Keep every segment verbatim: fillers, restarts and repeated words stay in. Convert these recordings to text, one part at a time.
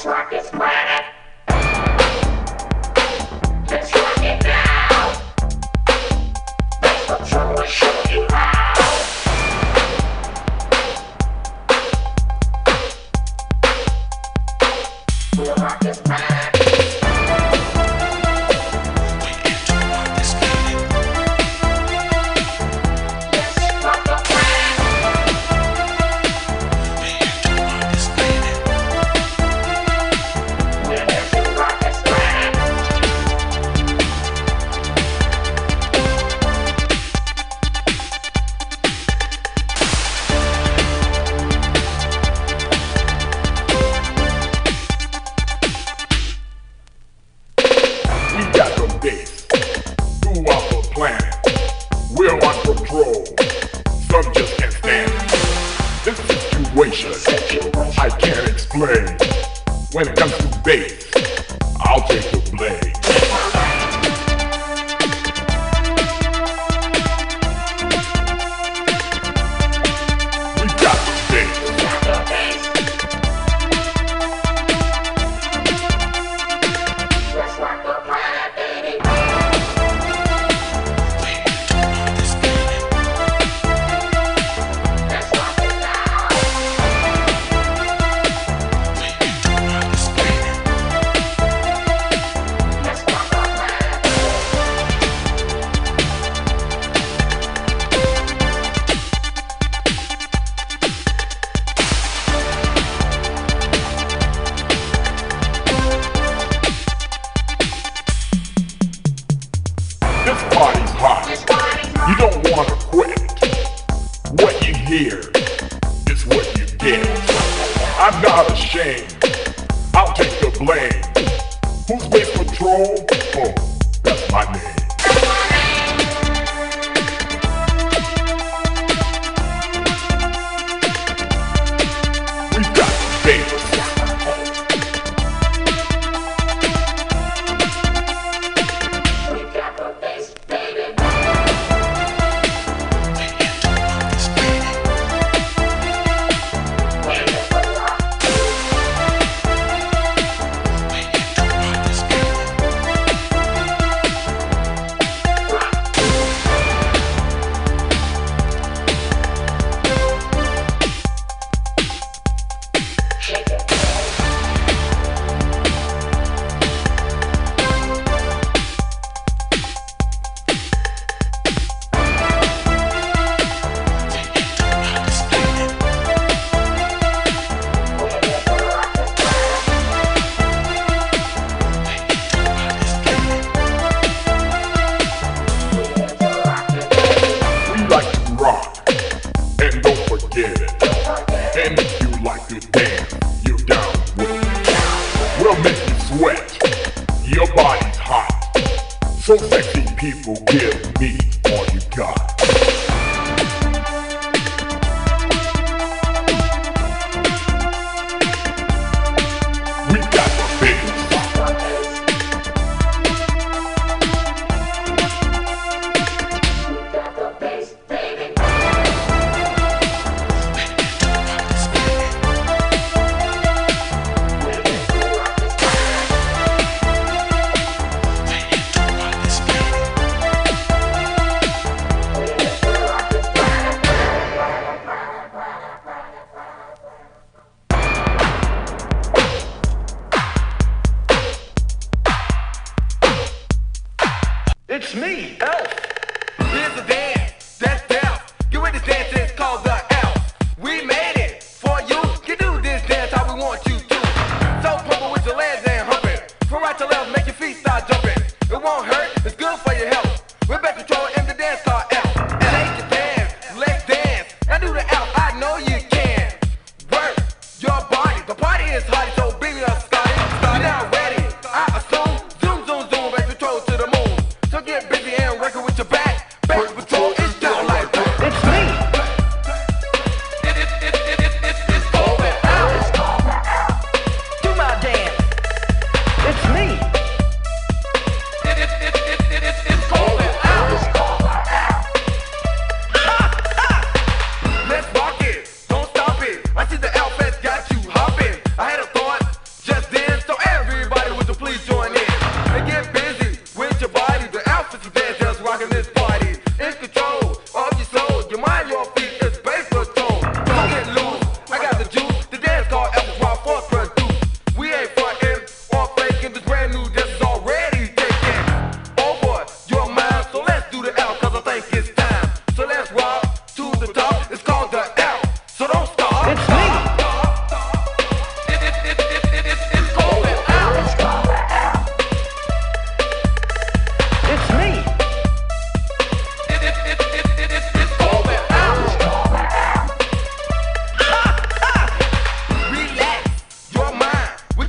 It's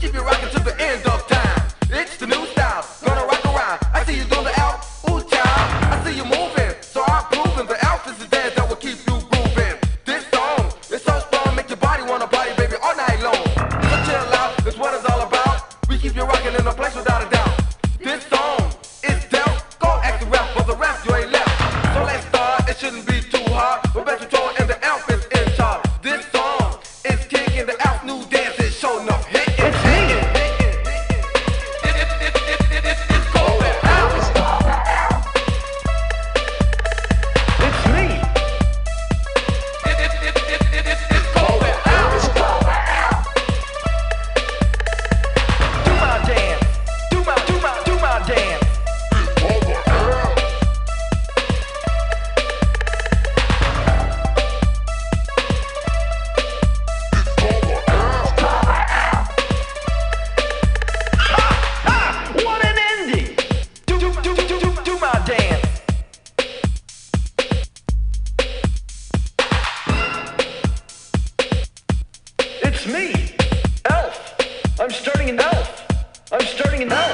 keep you rocking to the end of time. It's the new style, gonna rock around. I see you doing the Alp, ooh child. I see you moving, so I'm proving the Alp is the dance that will keep you grooving. This song is so strong, make your body wanna party, baby, all night long. So chill out, that's what it's all about. We keep you rocking in a place without a doubt. This song is dealt, go ask the rap, for the rap you ain't left. So let's start, it shouldn't be too hard. We're back to control and the Alp is in charge. This song is kicking the Alp, new dance is showing up. Hit it, hit it. It's me, Elf. I'm starting an Elf. I'm starting an Elf.